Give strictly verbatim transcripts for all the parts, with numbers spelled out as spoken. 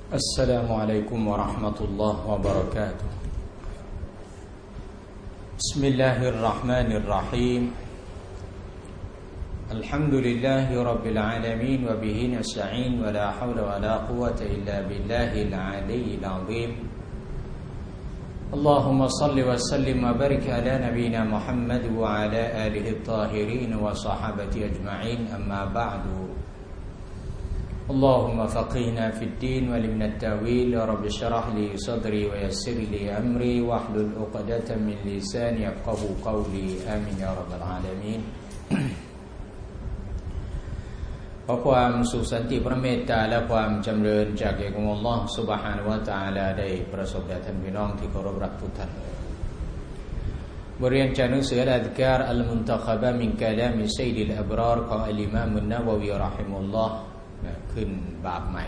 السلام عليكم ورحمة الله وبركاته بسم الله الرحمن الرحيم الحمد لله رب العالمين وبه نستعين ولا حول ولا قوة إلا بالله العلي العظيم اللهم صل وسلم وبارك على نبينا محمد وعلى آله الطاهرين وصحابته أجمعين أما بعد اللهم فقهنا في الدين وعلمنا التأويل رب اشرح لي صدري ويسر لي أمري واحلل عقدة من لساني يفقهوا قولي آمين يا رب العالمين ขอความสุขสันติพระเมตตาและความจำเริญจากอัลลอฮฺซุบฮานะฮูวะตะอาลาได้ประสบแด่ท่านพี่น้องที่เคารพรักทุกท่านบทเรียนจากหนังสืออัลอัซการอัลมุนตะคบะมินกะลามิซัยดิลอับรารของอัลอิมามอันนะวะวีเราะฮิมุลลอฮ์ขึ้นบาปใหม่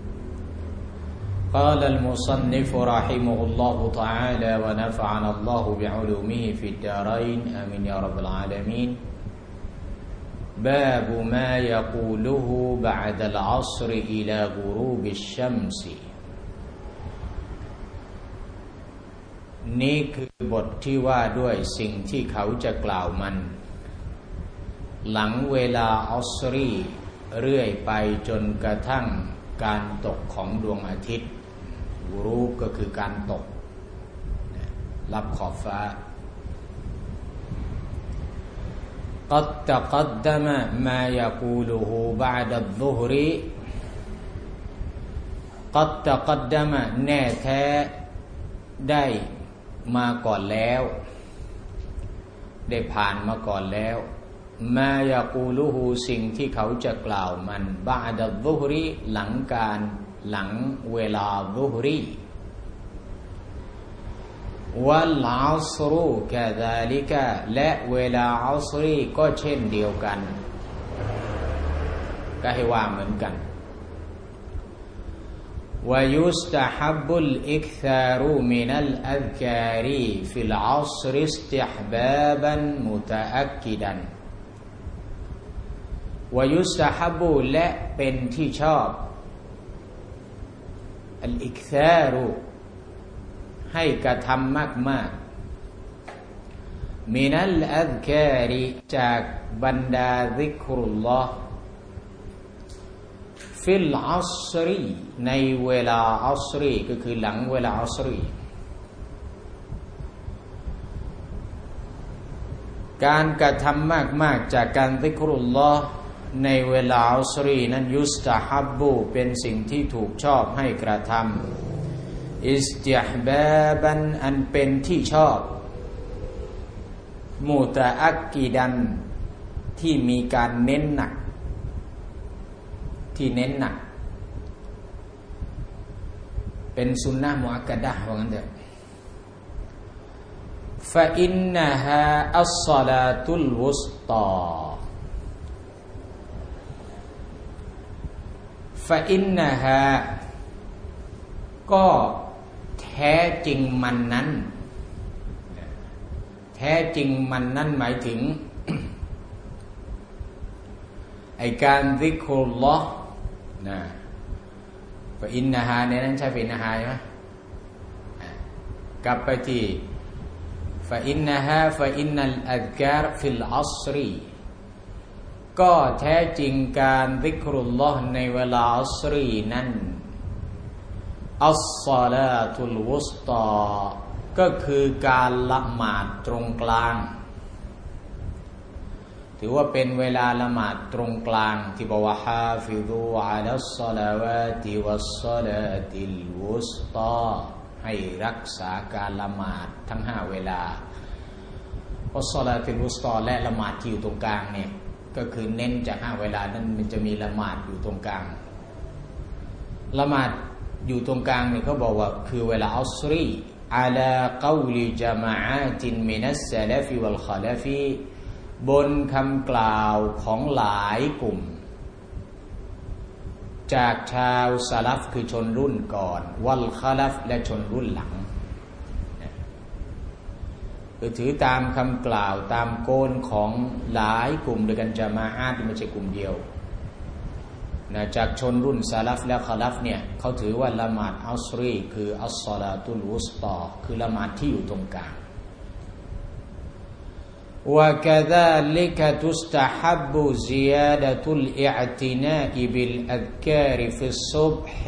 قال المصنف رحمه الله تعالى ونفعنا الله بعلومه في الدارين آمين يا رب العالمين باب ما يقوله بعد العصر إلى غروب الشمس นี่คือบทที่ว่าด้วยสิ่งที่เขาจะกล่าวมันหลังเวลาอัสรีเรื่อยไปจนกระทั่งการตกของดวงอาทิตย์กุรูบก็คือการตกรับขอบฟ้า قد تقدم ما يقوله بعد الظهر قد تقدم แน่แท้ได้มาก่อนแล้วได้ผ่านมาก่อนแล้วมายากูลูฮูสิ่งที่เขาจะกล่าวมันบะอดัดซุฮรีหลังการหลังเวลาซุฮรีวัลอัศรุกะซาลิกะและเวลาอัศรีก็เช่นเดียวกันก็ให้ว่าเหมือนกันวะยุสตะฮับบุลอิกซารุมินัลอัซการีฟิลอัศริอิสติห์บาบันมุตะอักกิดันวายุสตะฮับบุและเป็นที่ชอบอัลอิกซารุให้กระทำมากๆมินัลอัซการิจากบรรดาซิกรุลลอฮ์ฟิลอัศรีในเวลาอัศรีก็คือหลังเวลาอัศรีการกระทำมากๆจากการซิกรุลลอฮ์ในเวลาอัศรีนั้นยุสตะฮับบุเป็นสิ่งที่ถูกชอบให้กระทำอิสติห์บาบันอันเป็นที่ชอบมุตะอักกิดันที่มีการเน้นหนักที่เน้นหนักเป็นสุนนะห์มุอักกะดะห์ว่างั้นเถอะฟะอินนะฮาอัศศอลาตุลวุสตาฟะอินนะฮาก็แท้จริงมันนั้นแท้จริงมันนั้นหมายถึง ไอการซิกรุลลอฮ์นะฟะอินนะฮาในนั้นใช่ฟะอินนะฮาใช่ไหมกลับไปที่ฟะอินนะฮาฟะอินนัลอัซการฟิลอัศรีก็แท้จริงการซิกรุลลอฮ์ในเวลาอัศรีนั้นอัศศอลาตุลวุสตาก็คือการละหมาดตรงกลางถือว่าเป็นเวลาละหมาดตรงกลางที่บอกว่าฮาฟิซูอะลัสศอลาวาติวัสศอลาติลวุสตาให้รักษาการละหมาดทั้งห้าเวลาวัสศอลาติลวุสตาและละหมาดที่อยู่ตรงกลางเนี่ยก็คือเน้นจากห้าเวลานั้นมันจะมีละหมาดอยู่ตรงกลางละหมาดอยู่ตรงกลางเนี่ยเขาบอกว่าคือเวลาอัศรีอะลากอลิญะมาอะตินมินัสซะลฟวัลคอลฟบนคำกล่าวของหลายกลุ่มจากชาวซะลัฟคือชนรุ่นก่อนวัลคอลฟและชนรุ่นหลังคือถือตามคำกล่าวตามโกนของหลายกลุ่มด้วยกันจะมาอะห์ไม่ใช่กลุ่มเดียวนะจากชนรุ่นซาลัฟและคอลัฟเนี่ยเขาถือว่าละหมาดอัสรีคืออัสศอลาตุลวุสตอคือละหมาดที่อยู่ตรงกลางوكذلك تستحب زيادة الاعتناء بالأذكار في الصبح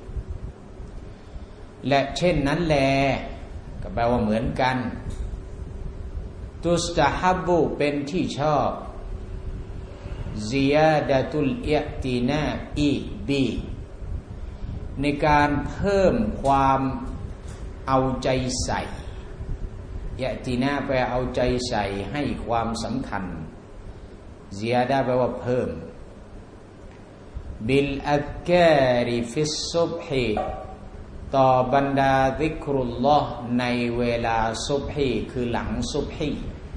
และเช่นนั้นแลก็แปลว่าเหมือนกันตุสตะฮับบุเป็นที่ชอบซิยาดะตุลอิอ์ตินาอิบิในการเพิ่มความเอาใจใส่อิอ์ตินาแปลเอาใจใส่ให้ความสำคัญซิยาดะแปลว่าเพิ่มบิลอัซการิฟิสซุบฮิต่อบรรดาซิกรุลลอฮ์ในเวลาซุบฮีคือหลังซุบฮี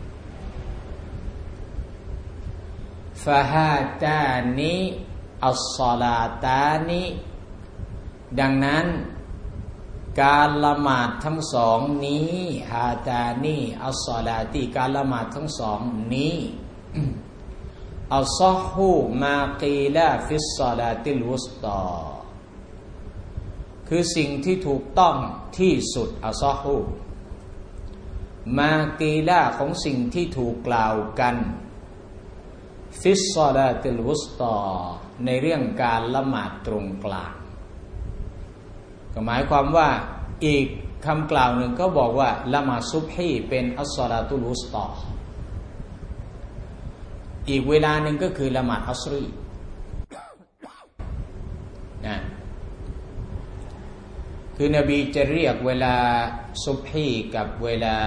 ฟะฮาตานิอัสศอลาตานิดังนั้นการละหมาดทั้งสองนี้ฮาตานิอัสศอลาติการละหมาดทั้งสองนี้อัศอฮุมากีลาฟิสศอลาติลวุสตอคือสิ่งที่ถูกต้องที่สุดอัศอฮุมากีลาของสิ่งที่ถูกกล่าวกันฟิสศอลาติลวุสตอในเรื่องการละหมาดตรงกลางก็หมายความว่าอีกคำกล่าวหนึ่งก็บอกว่าละหมาดซุบฮีเป็นอัสศอลาตุลวุสตออีกเวลาหนึ่งก็คือละหมาดอัสรีนะคือนบีจะเรียกเวลาซุบฮีกับเวลา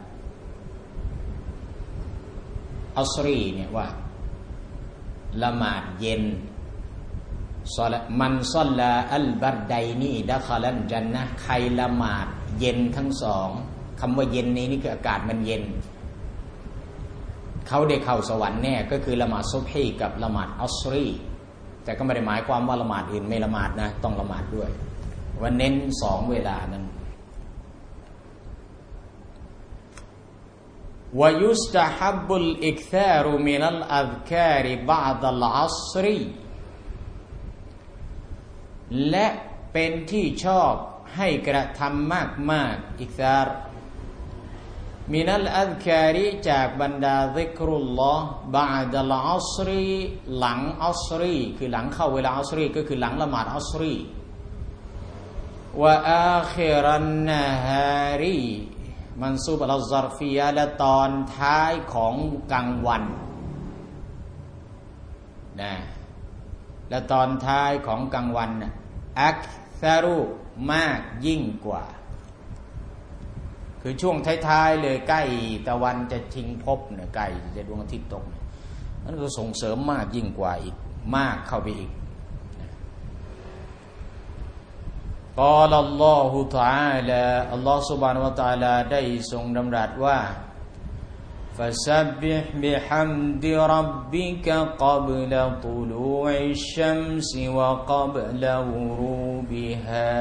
อัสรีเนี่ยว่าละหมาดเย็นมันซอลลาอัลบัรไดนีดะคอลันจันนะใครละหมาดเย็นทั้งสองคำว่าเย็นนี้นี่คืออากาศมันเย็นเขาได้เข้าสวรรค์แน่ก็คือละหมาดซุบฮีกับละหมาดอัสรีแต่ก็ไม่ได้หมายความว่าละหมาดอื่นไม่ละหมาดนะต้องละหมาดด้วยวันเน้นสองเวลานั้นويستحب الإكثار من الأذكار بعد العصر และเป็นที่ชอบให้กระทำมากมากอิกซารมินัลอัซคาริจากบรรดาซิกรุลลอฮ์บะอ์ดัลอัศรีหลังอัศรีคือหลังเข้าเวลาอัศรีก็คือหลังละหมาดอัศรีวะอาคิรันนะฮารีมันซูบอัลซารฟียะและตอนท้ายของกลางวันนะและตอนท้ายของกลางวันนะอักซารุมากยิ่งกว่าคือช่วงท้ายๆเลยใกล้ตะวันจะทิ้งภพเนี่ยใกล้จะดวงอาทิตย์ตกนั่นก็ส่งเสริมมากยิ่งกว่าอีกมากเข้าไปอีกกอลัลลอฮุตะอาลาอัลลอฮฺ سبحانه และ تعالى ได้ทรงดำรัสว่า فسبح بحمد ربك قبل طلوع الشمس وقبل غروبها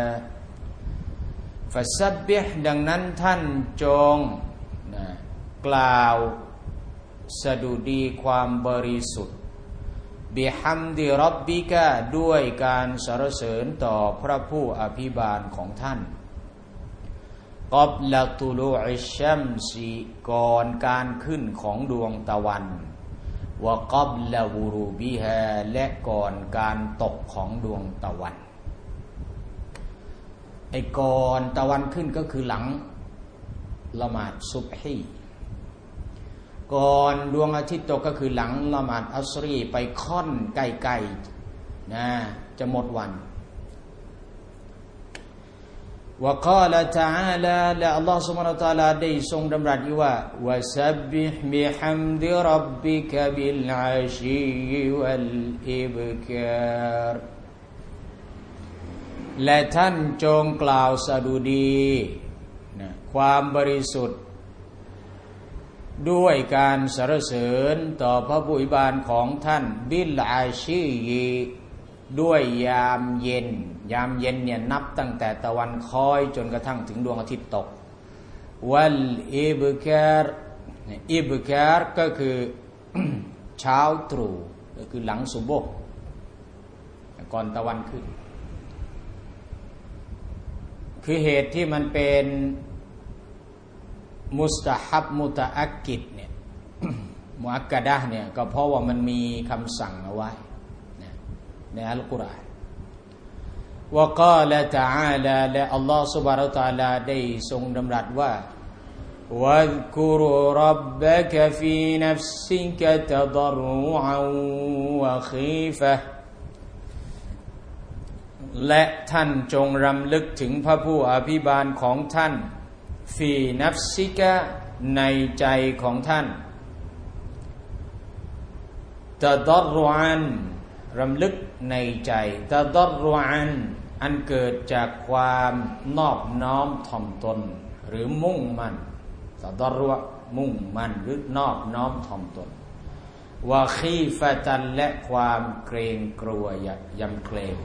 فسبح ดังนั้นท่านจงนะกล่าวสดุดีความบริสุทธิ์บิฮัมดิร็อบบิกะด้วยการสรรเสริญต่อพระผู้อภิบาลของท่านกับละตุลูอิชชัมซีก่อนการขึ้นของดวงตะวันวะกับละวูรูบิฮาและก่อนการตกของดวงตะวันไอ้ก่อนตะวันขึ้นก็คือหลังละหมาดซุบฮีก่อนดวงอาทิตย์ตกก็คือหลังละหมาดอัสรีไปค่อนใกล้ๆนะจะหมดวันวะกาลตะอาลาและอัลลอฮฺ سبحانه และ تعالى ได้ทรงดำรัสอยู่ว่าวะซับบิฮบิฮัมดิร็อบบิกะบิลอาชีวัลอิบการและท่านจงกล่าวสดุดีนะความบริสุทธิ์ด้วยการสรรเสริญต่อพระผู้อภิบาลของท่านบิลอาชีด้วยยามเย็นยามเย็นเนี่ยนับตั้งแต่ตะวันค่อยจนกระทั่งถึงดวงอาทิตย์ตกวัลอิบการอิบการก็คือ เช้าตรู่ก็คือหลังซุบฮ์ก่อนตะวันขึ้นคือเหตุที่มันเป็นมุสตะฮับมุตะอักกิดเนี่ย มุอักกะดะห์เนี่ยก็เพราะว่ามันมีคำสั่งเอาไว้ในอัลกุรอานวะกาละตะอาลาและอัลลอฮฺซุบฮานะฮูวะตะอาลาได้ทรงดำรัสว่าวัซกุรร็อบบะกะฟีนัฟซิกะตะฎรรุอันวะคีฟะห์และท่านจงรำลึกถึงพระผู้อภิบาลของท่านฟีนัฟซิกะในใจของท่านตะฎรรุอันรำลึกในใจตะฎรรุอันอันเกิดจากความนอบน้อมถ่อมตนหรือมุ่งมั่นตะฎรรุมุ่งมั่นหรือนอบน้อมถ่อมตนวะคีฟะตันและความเกรงกลัวยำเกรง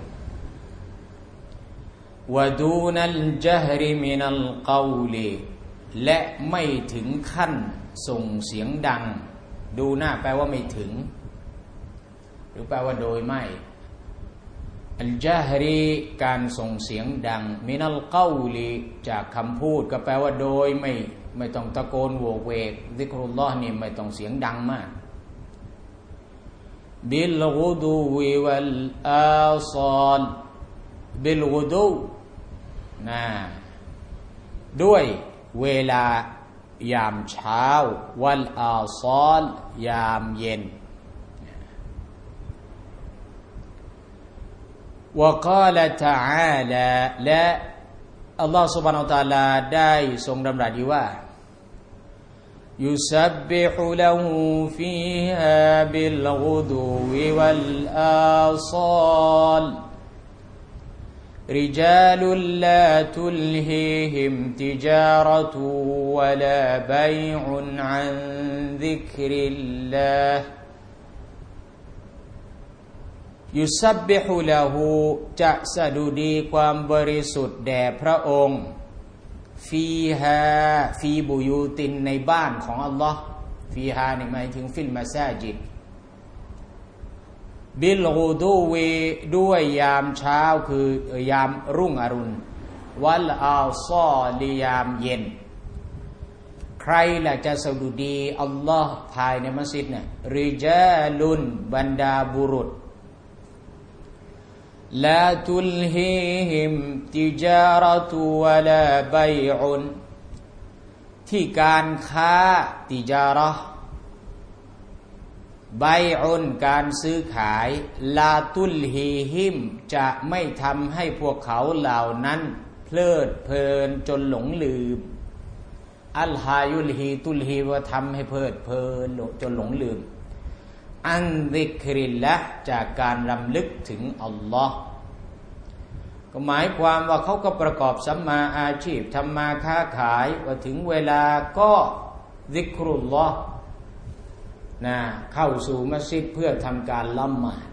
วะดูนัลญะฮริมินัลกอลิ และไม่ถึงขั้นส่งเสียงดังดูหน้าแปลว่าไม่ถึงหรือแปลว่าโดยไม่อัลญะฮรีการส่งเสียงดังมินัลกอลิจากคำพูดก็แปลว่าโดยไม่ไม่ต้องตะโกนโวกเวกซิกรุลลอฮ์นี่ไม่ต้องเสียงดังมากบิลกุดูวิวัลอาซอลบิลกุดูนะด้วยเวลายามเช้าวัลอาซอลยามเย็นวะกาละตะอาลาและอัลลอฮฺ سبحانه และ تعالى ได้ทรงดำรัสอยู่ว่ายุซับบิฮุละฮูฟีฮาบิลกุดูวัลอาซอลرجال لا تلهيهم تجارة ولا بيع عن ذكر اللهยุซับบิฮุละฮูจะสดุดีความบริสุทธิ์แด่พระองค์ฟีฮาฟีบุยูตินในบ้านของอัลลอฮ์ฟีฮานี่หมายถึงฟิลมาซาจิดบิลกุดูวีด้วยยามเช้าคือยามรุ่งอรุณวัลอาซอลิยามเย็นใครล่ะจะสดุดีอัลลอฮ์ภายในมัสยิดเนี่ยริจาลุนบรรดาบุรุษลาตุลฮีฮิมติจารตุวะลาบัยอุนที่การค้าติจาระห์ไบอุนการซื้อขายลาตุลฮีฮิมจะไม่ทำให้พวกเขาเหล่านั้นเพลิดเพลินจนหลงลืมอัลฮายุลฮีตุลฮีว่าทำให้เพลิดเพลินจนหลงลืมอันซิกริลละจากการรำลึกถึงอัลลอฮ์ก็หมายความว่าเขาก็ประกอบสัมมาอาชีพทำมาค้าขายว่าถึงเวลาก็ซิกรุลลอฮ์นะเข้าสู่มัสยิดเพื่อทำการละหมาด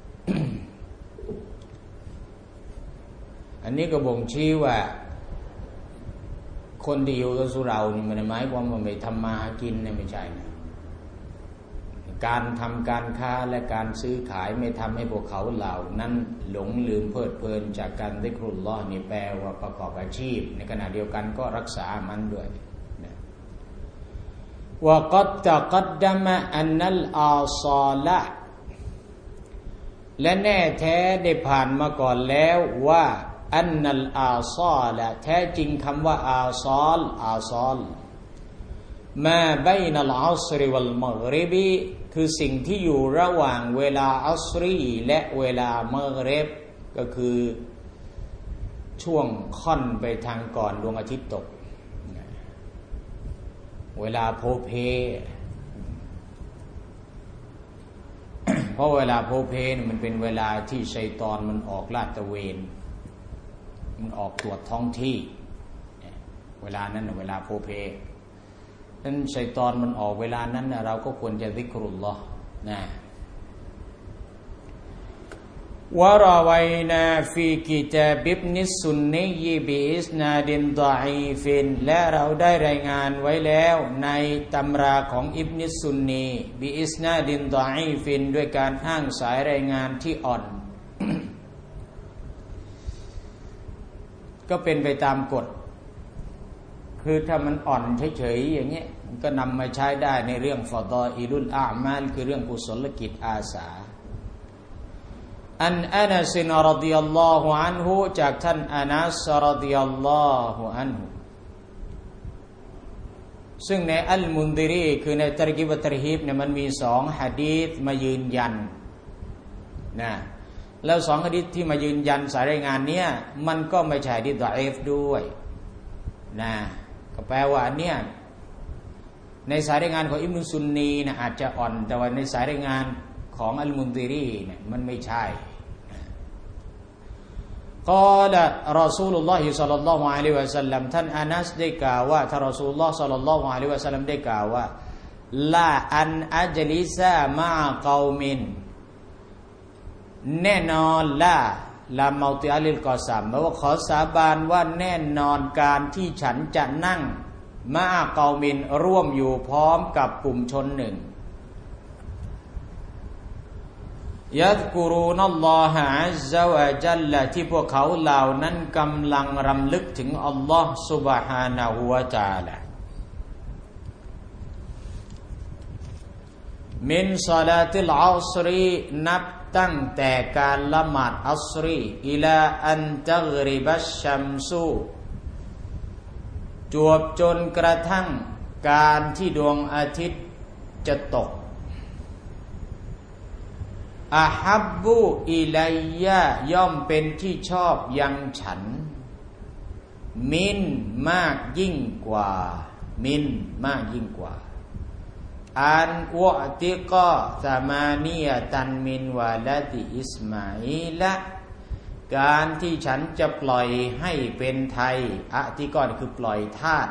อันนี้ก็บ่งชี้ว่าคนที่อยู่กับสุเรานี่มันหมายความว่าไม่ทำมาหากินเนี่ยไม่ใช่นะการทำการค้าและการซื้อขายไม่ทำให้พวกเขาเหล่านั้นหลงลืมเพลิดเพลินจากการซิกรุลลอฮ์นี่แปลว่าประกอบอาชีพในขณะเดียวกันก็รักษามันด้วยวะกัดตะกัดดะมะอันนัลอาซอละและแน่แท้ได้ผ่านมาก่อนแล้วว่าอันนัลอาซอละแท้จริงคำว่าอาซอลอาซอลมาบัยนัลอัศรวัลมัฆริบีคือสิ่งที่อยู่ระหว่างเวลาอัศรีและเวลามัฆริบก็คือช่วงค่อนไปทางก่อนดวงอาทิตย์ตกเวลาโพเพ เพราะเวลาโพเพมันเป็นเวลาที่ชัยฏอนมันออกลาดตระเวนมันออกตรวจท้องที่เวลานั้นเวลาโพเพนั้นชัยฏอนมันออกเวลานั้นเราก็ควรจะซิกรุลลอฮ์นะวะรอวัยนาฟีกิตาบิบนิสซุนนียบิอิสนาดินฎออีฟินและเราได้รายงานไว้แล้วในตำราของอิบนิสซุนนีบิอิสนาดินฎออีฟินด้วยการอ้างสายรายงานที่อ่อนก็เป็นไปตามกฎคือถ้ามันอ่อนเฉยๆอย่างเงี้ยมันก็นำมาใช้ได้ในเรื่องฟอฎออิลุลอามาลคือเรื่องกุศลกิจอาสาอันอานัสรฎิยัลลอฮุอันฮุจากท่านอานัสรฎิยัลลอฮุอันฮุซึ่งในอัลมุนดิรีคือในตะรกีบะตะรฮีบเนี่ยมันมีสองหะดีษมายืนยันนะแล้วสองหะดีษที่มายืนยันสายรายงานเนี้ยมันก็ไม่ใช่หะดีษฎออีฟด้วยนะก็แปลว่าอันเนี้ยในสายรายงานของอิบนุซุนนีนะอาจจะอ่อนแต่ว่าในสายรายงานของอัลมุนดิรีเนี่ยมันไม่ใช่กอละรอซูลุลลอฮิศ็อลลัลลอฮุอะลัยฮิวะซัลลัมท่านอานัสได้กล่าวว่าท่านรอซูลุลลอฮ์ศ็อลลัลลอฮุอะลัยฮิวะซัลลัมได้กล่าวว่าลาอันอัจลิซะมะกอมินแน่นอนละลาเมาติอัลิลกอซัมแปลว่าขอสาบานว่าแน่นอนการที่ฉันจะนั่งมะกอมินร่วมอยู่พร้อมกับกลุ่มชนหนึ่งยัซกุรูนัลลอฮะอัซซะวะญัลละที่พวกเขาเหล่านั้นกำลังรำลึกถึงอัลลอฮ์ซุบฮานะฮูวะตะอาลามินศอลาติลอัศรีนับตั้งแต่การละหมาดอัศรีอิลาอันตัฆริบัชชัมซุจวบจนกระทั่งการที่ดวงอาทิตย์จะตกอาฮับบุอิลัยยะย่อมเป็นที่ชอบยังฉันมินมากยิ่งกว่ามินมากยิ่งกว่าอันวะติกะซามานียะตันมินวะลาติอิสมาอีละการที่ฉันจะปล่อยให้เป็นไทยอะติกะคือปล่อยทาส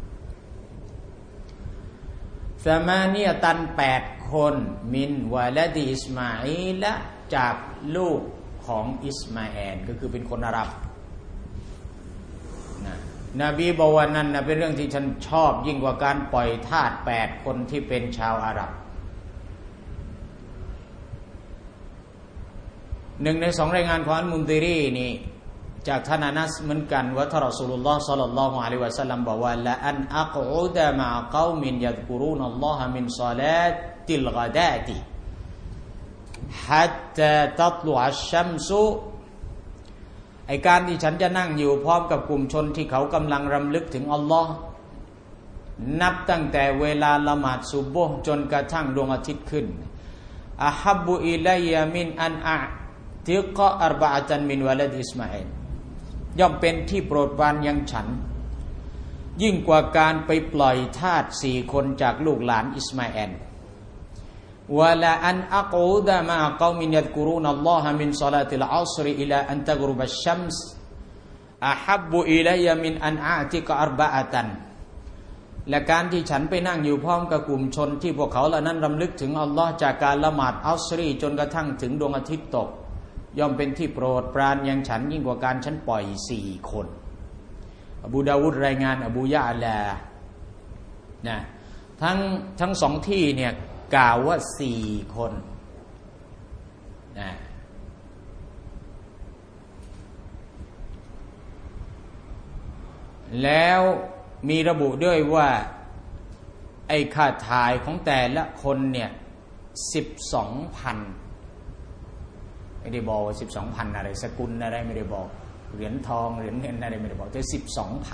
ซามานียะตันแปดคนมินวะลาดิอิสมาอีละจากลูกของอิสมาแอลก็คือเป็นคนอาหรับนะนบีบอกว่านั้นนะเป็นเรื่องที่ฉันชอบยิ่งกว่าการปล่อยทาสแปดคนที่เป็นชาวอาหรับหนึ่งในสองรายงานของอัลมุนดิรีนี่จากท่านอานัสเหมือนกันว่าท่านรอซูลุลลอฮ์ศ็อลลัลลอฮุอะลัยฮิวะซัลลัมบอกว่าละอันอักอุดะมะกอมินยัซกุรูนัลลอฮะมินศอลาติลกอดาติฮัตตาตัตลุอัชชัมซุไอการที่ฉันจะนั่งอยู่พร้อมกับกลุ่มชนที่เขากำลังรำลึกถึงอัลลอฮ์นับตั้งแต่เวลาละหมาดซุบฮ์จนกระทั่งดวงอาทิตย์ขึ้นอะฮับบุอิลัยยะมินอันอะติกะอัรบะอะตันมินวะลาดอิสมาอีลย่อมเป็นที่โปรดปรานยังฉันยิ่งกว่าการไปปล่อยทาสสี่คนจากลูกหลานอิสมาอีลวะลาอันอักอุดะมะกอมินยัซกุรูนัลลอฮะมินศอลาติลอัศรอิลาอันตัฆรุบัชชัมส์อะฮับบุอิลัยยะมินอันอะติกะอัรบะอะตันและการที่ฉันไปนั่งอยู่พร้อมกับกลุ่มชนที่พวกเขาเหล่านั้นรำลึกถึงอัลลอฮ์จากการละหมาดอัศรีจนกระทั่งถึงดวงอาทิตย์ตกย่อมเป็นที่โปรดปรานยังฉันยิ่งกว่าการฉันปล่อยสี่คนอบูดาวุดรายงานอบูยะลานะทั้งทั้งสองที่เนี่ยกล่าวว่าสี่คนนะแล้วมีระบุด้วยว่าไอ้ค่าถ่ายของแต่ละคนเนี่ยสิบสองพันไม่ได้บอกว่าสิบสองพันอะไรสกุลอะไรไม่ได้บอกเหรียญทองเหรียญเงินอะไรไม่ได้บอกแต่สิบสองพัน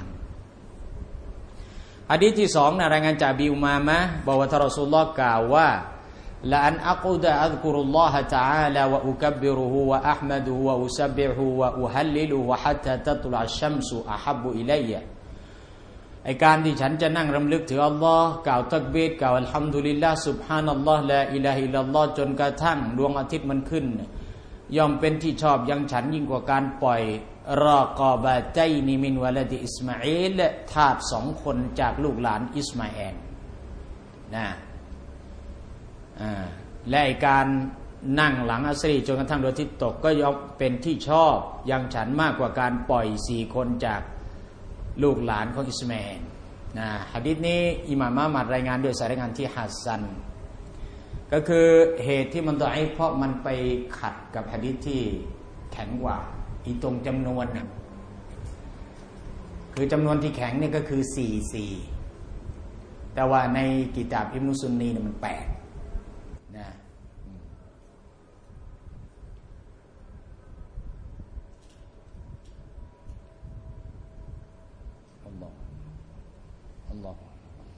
หะดีษที่สองนะรายงานจากบิอุมามะบอกว่าท่านรอซูลุลลอฮ์กล่าวว่าละอันอักุดะอัซกุรุลลอฮะตะอาลา วะอุกับิรุฮุวะอัห์มัดุฮุวะอุซับบิฮุวะอุฮัลลิลุฮุฮัตตาตัตลุอัชชัมซุอะฮับบุอิลัยยะไอ้การที่ฉันจะนั่งรำลึกถึงอัลลอฮ์กล่าวตักบีรกล่าวอัลฮัมดุลิลลาห์ซุบฮานัลลอฮ์ลาอิลาฮะอิลลัลลอฮ์จนกระทั่งดวงอาทิตย์มันขึ้นย่อมเป็นที่ชอบยังฉันยิ่งกว่าการปล่อยรอกอบะตัยนิมินวะลาดิอิสมาอีลและทาสสองคนจากลูกหลานอิสมาอีลนะอ่าและการนั่งหลังอัสรีจนกระทั่งดวงอาทิตย์ตกก็ย่อมเป็นที่ชอบยังฉันมากกว่าการปล่อยสี่คนจากลูกหลานของอิสมาอีลนะหะดีษนี้อิหม่ามอะห์มัดรายงานด้วยสายรายงานที่ฮัสซันก็คือเหตุที่มันดออีฟเพราะมันไปขัดกับหะดีษที่แข็งกว่าอีตรงจำนวนนะคือจำนวนที่แข็งนี่ก็คือสี่สี่แต่ว่าในกิตาบอิบนุซุนนีเนี่ยมันแปดนะอัลลอฮ์อัลลอฮ์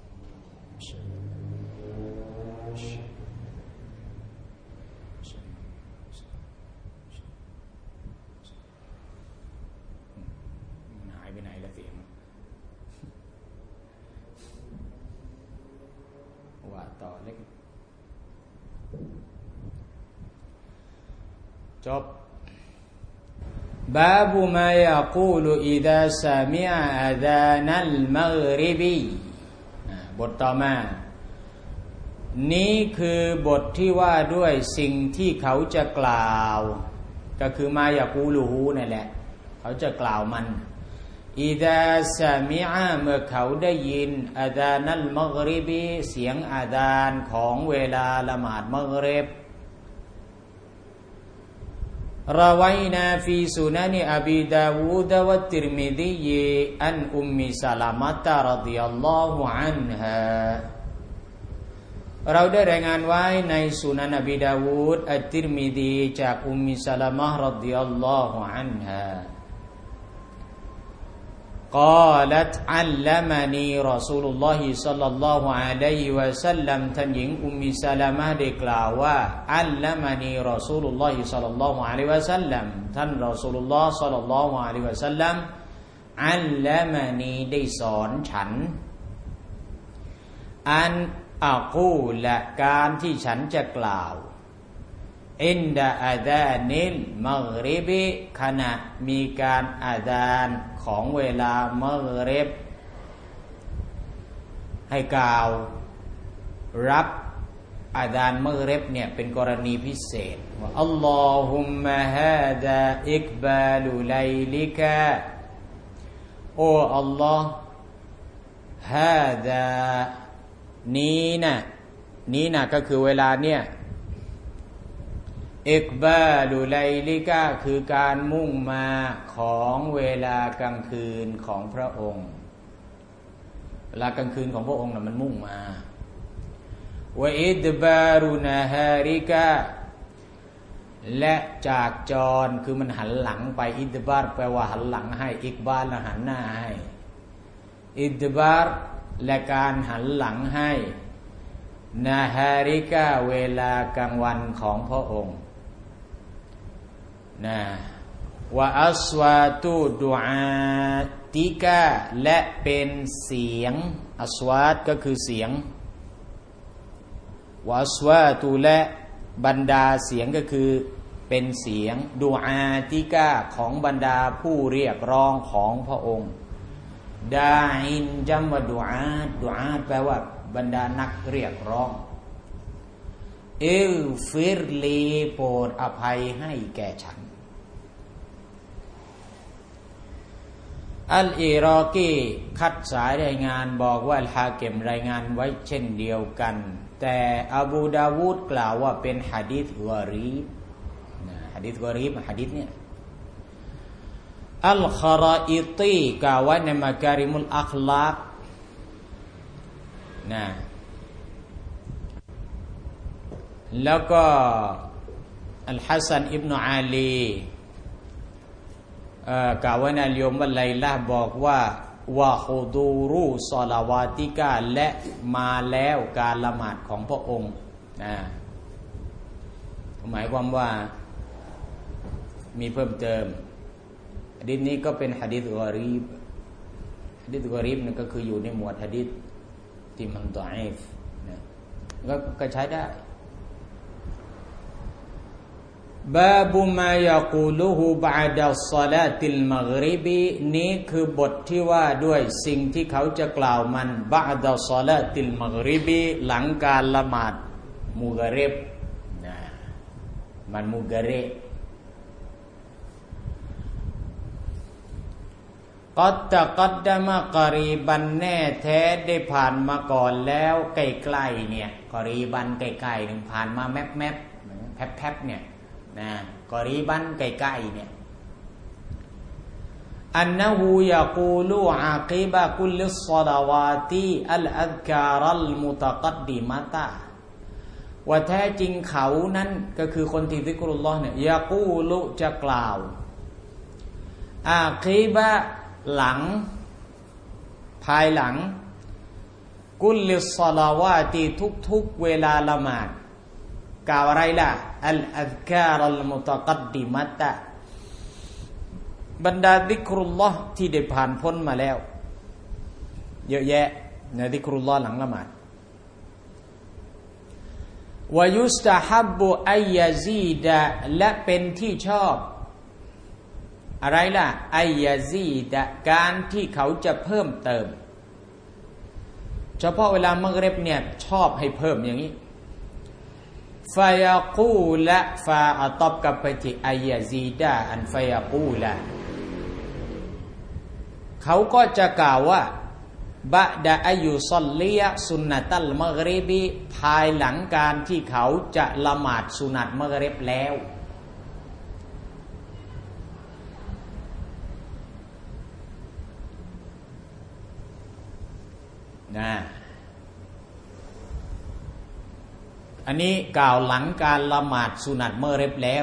จบบาบุมายะกูลุอิดาซามิอะอะซานัลมัฆริบีบทต่อมานี้คือบทที่ว่าด้วยสิ่งที่เขาจะกล่าวก็คือมายะกูลูฮูนั่นแหละเขาจะกล่าวมันอิดาซามิอะเมื่อเขาได้ยินอะซานัลมัฆริบีเสียงอาซานของเวลาละหมาดมัฆริบรวัยนาฟีสุนันอบีดาวูดวัตติรมิซีอันอุมมิซะลามะตะรฎิยัลลอฮุอันฮาเราได้รายงานไว้ในสุนันอบีดาวูดอัตติรมิซีจากอุมมิซะลามะรฎิยัลลอฮุอันฮากาลัตอัลลัมนีรอซูลุลลอฮิศ็อลลัลลอฮุอะลัยฮิวะซัลลัมท่านหญิงอุมมิซะลามะห์ได้กล่าวว่าอัลลัมนีรอซูลุลลอฮิศ็อลลัลลอฮุอะลัยฮิวะซัลลัมท่านรอซูลุลลอฮ์ศ็อลลัลลอฮุอะลัยฮิวะซัลลัมอัลลัมนีได้สอนฉันอันอะกูละการที่ฉันจะกล่าวอินดะอาซานิลมัฆริบขณะมีการอาซานของเวลามัฆริบให้กล่าวรับอาซานมัฆริบเนี่ยเป็นกรณีพิเศษว่าอัลลอฮุมมะฮาซาอิกบาลุไลลิกะโอ้อัลลอฮ์ฮาซานี้นะนี้นะก็คือเวลาเนี่ยอิกบาลุไลลิกะคือการมุ่งมาของเวลากลางคืนของพระองค์เวลากลางคืนของพระองค์น่ะมันมุ่งมาวะอิดบารุนะฮาริกะและจากจรคือมันหันหลังไปอิดบาร์แปลว่าหันหลังให้อิกบาลหันหน้าให้อิดบาร์และการหันหลังให้นาฮาริกะเวลากลางวันของพระองค์นะวะอัสวาตุดุอาติกะและเป็นเสียงอัสวาตก็คือเสียงวะอัสวาตุและบรรดาเสียงก็คือเป็นเสียงดุอาติกะของบรรดาผู้เรียกร้องของพระองค์ดาอินจัมวะดุอาดุอาแปลว่าบรรดานักเรียกร้องอิลฟิรลีโปรดอภัยให้แก่ฉันอัลอิรอกีคัดสายรายงานบอกว่าอัลฮาเก็มรายงานไว้เช่นเดียวกันแต่อบูดาวูดกล่าวว่าเป็นหะดีษกอรีบนะหะดีษกอรีบหะดีษเนี่ยอัลคาราอิตีกล่าวไว้ในมัการิมุลอัคลากนะแล้วก็อัลฮัสซันอิบนุอาลีกล่าวไว้ในอัลยอมวัลไลละห์บอกว่าวะฮูดูรุศอลาวาติกะและมาแล้วการละหมาดของพระองค์นะหมายความว่ามีเพิ่มเติมหะดีษนี้ก็เป็นหะดีษกอรีบหะดีษกอรีบนั่นก็คืออยู่ในหมวดหะดีษที่มันดออีฟนะก็ก็ใช้ได้บาบุมายะกูลุฮูบะอ์ดะศอลาติลมัฆริบนี้คือบทที่ว่าด้วยสิ่งที่เขาจะกล่าวมันบะอ์ดะศอลาติลมัฆริบหลังการละหมาดมุฆริบนะมันมุฆริบกัดตะกัดดะมะกอรีบันแน่แท้ได้ผ่านมาก่อนแล้วใกล้ๆเนี่ยกอรีบันใกล้ๆนึงผ่านมาแมบๆแพบๆเนี่ยนะกอรีบันใกล้ๆเนี่ยอันนะฮูยะกูลูอากิบะกุลลิศศอลาวาติอัลอัซการัลมุตะกัดดิมะตะว่าแท้จริงเขานั้นก็คือคนที่ซิกรุลลอฮ์เนี่ยยะกูลุจะกล่าวอากิบะหลังภายหลังกุลลิศศอลาวาติทุกๆเวลาละหมาดกล่าวอะไรล่ะอัลอัซการัลมุตะกัดดิมะตะบรรดาซิกรุลลอฮ์ที่ได้ผ่านพ้นมาแล้วเยอะแยะในซิกรุลลอฮ์หลังละหมาดวายุสตะฮับบุอัยยาซีดะและเป็นที่ชอบอะไรล่ะอัยยาซีดะการที่เขาจะเพิ่มเติมเฉพาะเวลามักริบเนี่ยชอบให้เพิ่มอย่างนี้ฟายากูละฟาอัตบกับไปที่อัยยาซีดะอันฟายากูละเขาก็จะกล่าวว่าบะดะอายุซอลลียะสุนนะตัลมักริบีภายหลังการที่เขาจะละหมาดสุนัตมักริบแล้วนะอันนี้กล่าวหลังการละหมาดสุนัตมักริบแล้ว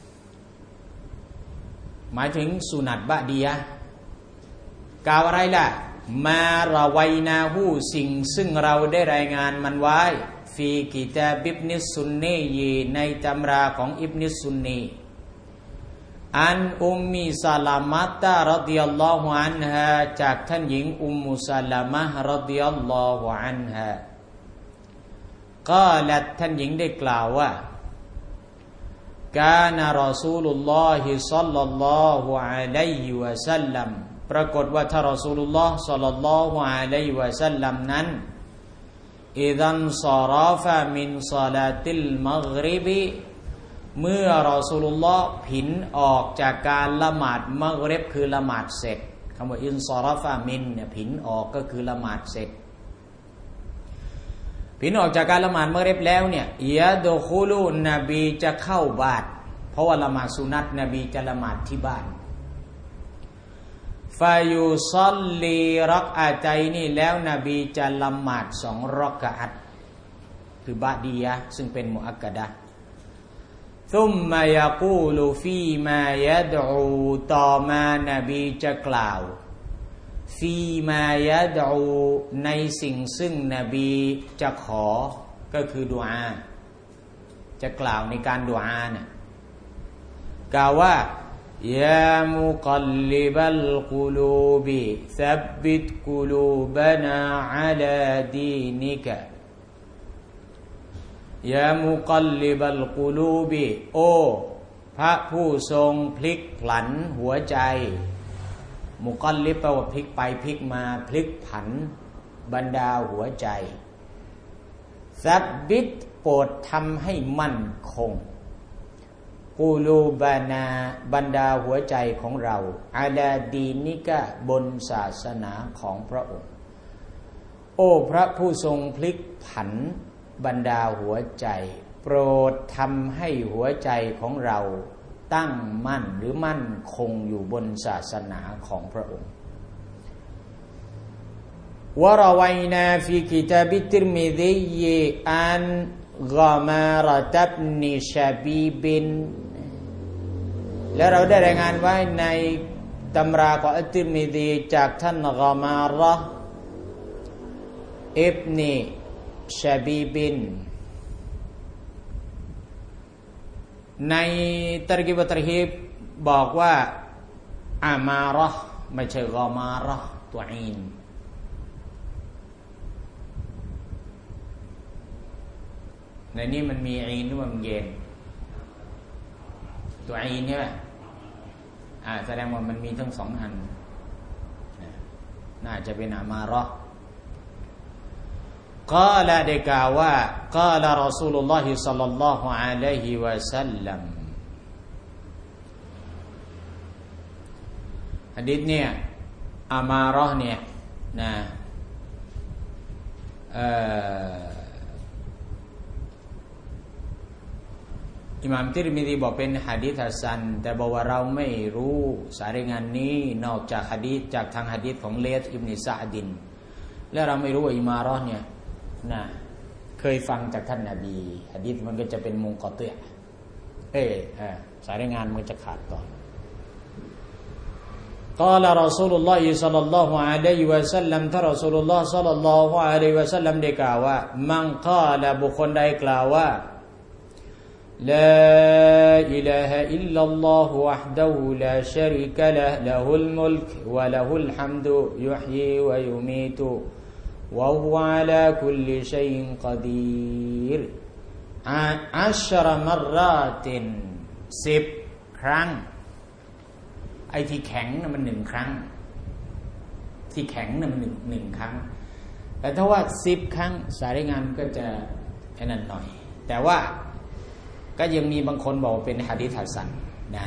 หมายถึงสุนัตบะดียะกล่าวอะไรล่ะมาระไวนาหูสิ่งซึ่งเราได้รายงานมันไว้ฟีกิตาบิบนิสซุนนียีในตำราของอิบนิสซุนนีอันอุมมีซาลามัตตะรดิยัลลอฮุอันฮาจากท่านหญิงอุมมุซาลามะฮ์รดิยัลลอฮุอันฮากาลัตท่านหญิงได้กล่าวว่ากานะรอซูลุลลอฮิศ็อลลัลลอฮุอะลัยฮิวะซัลลัมปรากฏว่าท่านรอซูลุลลอฮ์ศ็อลลัลลอฮุอะลัยฮิวะซัลลัมนั้นอิซันศอรอฟะมินศอลาติลมักริบเมื่อรอซูลุลลอฮ์ผินออกจากการละหมาดมักริบคือละหมาดเสร็จคำว่าอินศอรอฟะมินเนี่ยผินออกก็คือละหมาดเสร็จผินออกจากการละหมาดมักริบแล้วเนี่ยยะดุคุลูนบีจะเข้าบ้านเพราะว่าละหมาดสุนัตนบีจะละหมาดที่บ้านฟายุซัลลีรักอาใจนี่แล้วนบีจะละหมาดสองรักอะตคือบะดียะซึ่งเป็นมุอักกะดะห์ซุมมายะกูลูฟีมายะดูต่อมานบีจะกล่าวฟีมายะดูในสิ่งซึ่งนบีจะขอก็คือดุอาจะกล่าวในการดุอาเนี่ยกล่าวว่ายามุกัลลิบัลกุลูบิซับบิตกุลูบนาอะลาดีนิกะยามุกัลลิบัลกุลูบิโอพระผู้ทรงพลิกผันหัวใจมุกัลลิบแปลว่าพลิกไปพลิกมาพลิกผันบรรดาหัวใจซับบิตโปรดทำให้มั่นคงกูลูบานาบรรดาหัวใจของเราอาลาดีนิกะบนศาสนาของพระองค์โอ้พระผู้ทรงพลิกผันบรรดาหัวใจโปรดทำให้หัวใจของเราตั้งมั่นหรือมั่นคงอยู่บนศาสนาของพระองค์วะรอวัยนาฟีกิตาบิติรมิซียอันกอมารตับนิชาบีบินและเราได้รายงานไว้ในตำราของอัตติรมิซีจากท่านกอมาระห์อิบนีชาบีบินในตะรกีบตรฮีบบอกว่าอามาระห์ไม่ใช่กอมาระห์ตัวอีนในนี้มันมีอีนด้วยมันเย็นตัวอีนใช่ไหมอ่าแสดงว่ามันมีทั้งสองอันน่าจะเป็นอามาระห์กาลาได้กล่าวว่ากาลารอซูลุลลอฮิศ็อลลัลลอฮุอะลัยฮิวะซัลลัมหะดีษเนี่ยอามาเราะห์เนี่ยนะเอ่ออิหม่ามติรมิซีบอกเป็นหะดีษฮัสซันแต่บอกว่าเราไม่รู้สายรายงานนี้นอกจากหะดีษจากทางหะดีษของเลธอิบนุซะอดินและเราไม่รู้ว่าอิมารอห์เนี่ยนะเคยฟังจากท่านนบีหะดีษมันก็จะเป็นมุงกอติเอ๊ะสายรายงานมันจะขาดก่อนกล่าวรอซูลุลลอฮิศ็อลลัลลอฮุอะลัยฮิวะซัลลัมท่านรอซูลุลลอฮ์ศ็อลลัลลอฮุอะลัยฮิวะซัลลัมได้กล่าวว่ามันกล่าวบุคคลใดกล่าวว่าลาอิลาฮะอิลลัลลอฮุวะห์ดะฮูลาชะรีกะละห์ละฮุลมุลกวะละฮุลฮัมดุยุฮยีวะยุมีตุวะฮุวะอะลาคุลลิชัยอินกอดีรอัชรมัรราตินสิบครั้งไอ้ที่แข็งน่ะมันหนึ่งครั้งที่แข็งน่ะมันหนึ่งหนึ่งครั้งแต่ถ้าว่าสิบครั้งสายรายงานก็จะแค่นั้นหน่อยแต่ว่าก็ยังมีบางคนบอกเป็นหะดีษฮัสซันนะ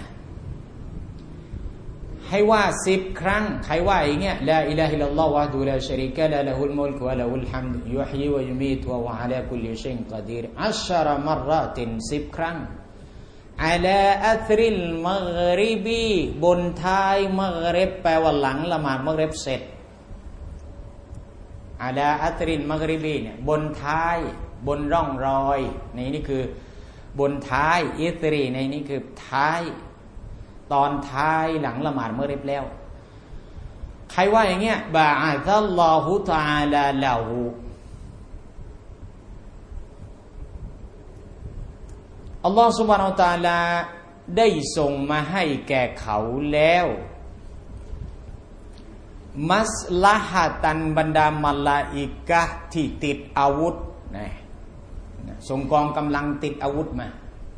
ให้ว่าสิบครั้งใครว่าอย่างเงี้ยลาอิลาฮะอิลลัลลอฮุวะฮ์ดุลาชะรีกะละห์ละฮุลมุลกวะละฮุลฮัมดุยุฮยีวะยุมีตุวะฮุวะอะลาคุลลิชัยอินกอดีรอัชรมัรราตินสิบครั้งอะลาอัธริลมัฆริบีบนท้ายมัฆริบแปลว่าหลังละหมาดมัฆริบเสร็จอะลาอัธริลมัฆริบีเนี่ยบนท้ายบนร่องรอยในนี่คือบนท้ายอิตรีในนี้คือท้ายตอนท้ายหลังละหมาดมัฆริบแล้วใครว่าอย่างเงี้ยบะอะซัลลอฮุตะอาลาละฮูอัลลอฮฺซุบฮานะฮูวะตะอาลาได้ส่งมาให้แก่เขาแล้วมัสลาฮะตันบรรดามลาอิกะห์ที่ติดอาวุธนะส่งกองกำลังติดอาวุธมา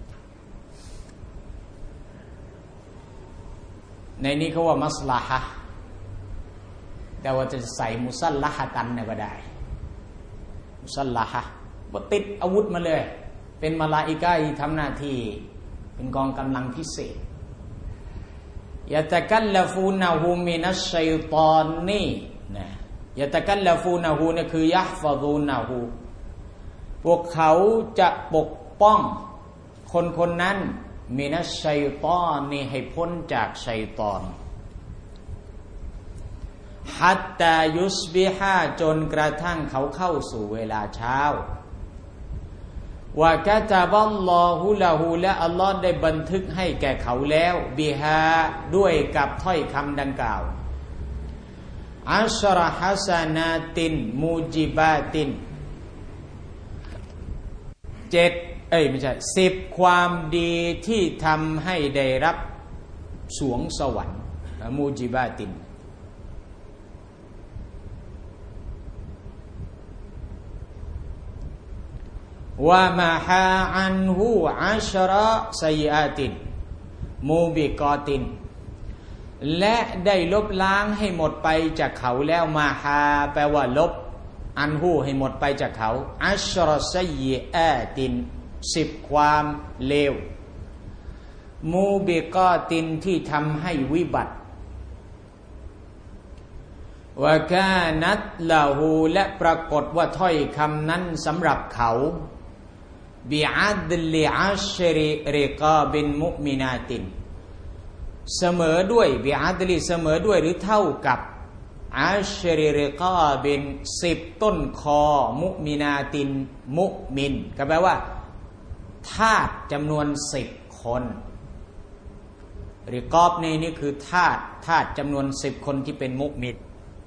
ในนี้เขาว่ามัสลาฮะแต่ว่าจะใส่มุซัลลาฮะตันเนี่ยก็ได้มุซัลลาฮะบ่ติดอาวุธมาเลยเป็นมลาอิกะห์ที่ทำหน้าที่เป็นกองกำลังพิเศษยะตะกัลลฟูนะฮูมินัชชัยฏอนนี่นะยะตะกัลลฟูนะฮูเนี่ยคือยะห์ฟะซูนะฮูพวกเขาจะปกป้องคนคนนั้นมินัชชัยฏอนนี่ให้พ้นจากชัยฏอนฮัตตายุสบิฮาจนกระทั่งเขาเข้าสู่เวลาเช้าวะกะตะบัลลอฮุละฮูและอัลลอฮ์ได้บันทึกให้แก่เขาแล้วบิฮาด้วยกับถ้อยคำดังกล่าวอัชรฮัสนาตินมูจิบาตินเจ็ดเอ้ยไม่ใช่สิบความดีที่ทำให้ได้รับสวงสวรรค์มูจิบาตินวะมะฮาอันฮูอัชระซัยอาตินมูบิกอตินและได้ลบล้างให้หมดไปจากเขาแล้วมาฮาแปลว่าลบอันฮูให้หมดไปจากเขาอัชระซัยอาตินสิบความเลวมูบิกอตินที่ทำให้วิบัติวะกานัตละฮูและปรากฏว่าถ้อยคำนั้นสำหรับเขาบิอัดลิอัชริริกาบินมุมินาตินเสมอด้วยบิอัดลิเสมอด้วยหรือเท่ากับอัชริริกาบินสิบต้นคอมุมินาตินมุมินก็แปลว่าทาสจำนวนสิบคนริกอบนี่นี่คือทาสทาสจำนวนสิบคนที่เป็นมุมิน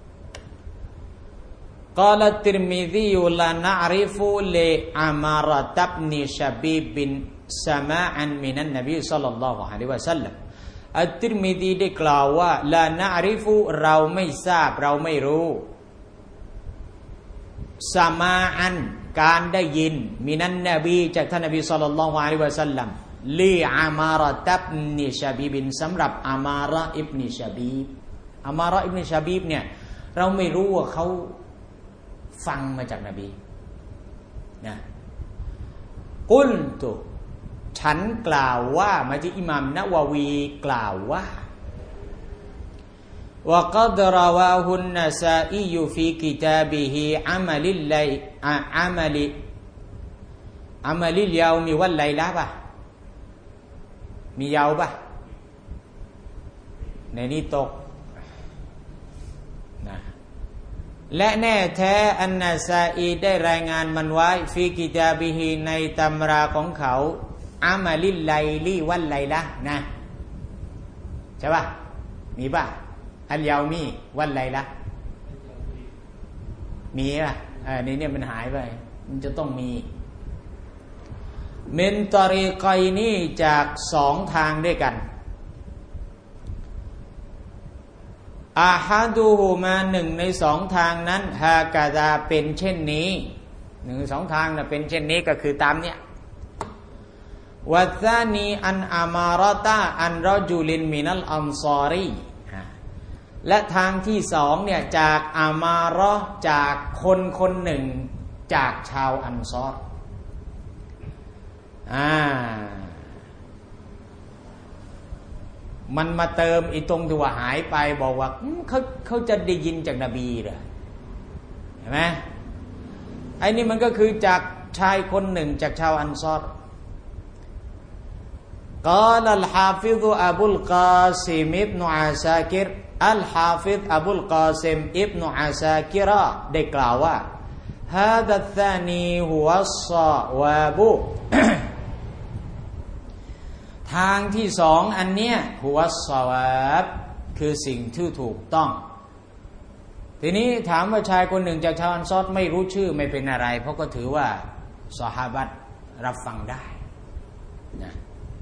กล่าวติรมิซีลานะริฟูเลอามาระตับนิชาบีบินสมาอันมินันนบีศ็อลลัลลอฮุอะลัยฮิวะซัลลัมอัตติรมิซีได้กล่าวว่าลานะริฟูเราไม่ทราบเราไม่รู้สมาอันการได้ยินมินันนบีจากท่านนบีศ็อลลัลลอฮุอะลัยฮิวะซัลลัมลีอามาระตับนิชาบีบินสำหรับอามาระอิบนิชาบีบอามาระอิบนิชาบีบเนี่ยเราไม่รู้ว่าเขาฟังมาจากนบีนะกุลตุฉันกล่าวว่ามาที่อิหม่ามนะวะวีกล่าวว่า وقد رواه النسائي في كتابه عمل الليل عمل عمل اليوم والليلة ป่ะมียาวปะในนี้ตกนะและแน่แท้อันนาซาอีได้รายงานมันไว้ฟีกิตาบิฮีในตำราของเขาอามาลิลไลลีวันไลละนะใช่ปะมีปะอัลยาวมีวันไลละมีป่ะเออนี่เนี่ยมันหายไปมันจะต้องมีมินตอรีกอยนี่จากสองทางด้วยกันอาฮัดูฮูมาหนึ่งในสองทางนั้นฮากาดาเป็นเช่นนี้หนึ่งสองทางนะเป็นเช่นนี้ก็คือตามเนี้ยวัซานีอันอามารตาอันรอจูลินมินัลอันซอรีและทางที่สองเนี่ยจากอามารอจากคนคนหนึ่งจากชาวอันซอรอ่ามันมาเติมอีตรงที่ว่าหายไปบอกว่าเขาเขาจะได้ยินจากนบีเหรอเห็นไหมไอ้นี่มันก็คือจากชายคนหนึ่งจากชาวอันซอรกล่าวอัลฮาฟิฎอบูลกาซิมอิบนุอาซากิรอัลฮาฟิฎอบูลกาซิมอิบนุอาซากิรได้กล่าวว่าฮาดะซานีฮุวัสซาวาบุทางที่สองอันเนี้ยฮุวัสซาวาบคือสิ่งที่ถูกต้องทีนี้ถามว่าชายคนหนึ่งจากชาวอันซอรไม่รู้ชื่อไม่เป็นอะไรเพราะก็ถือว่าซอฮาบะห์รับฟังได้นะ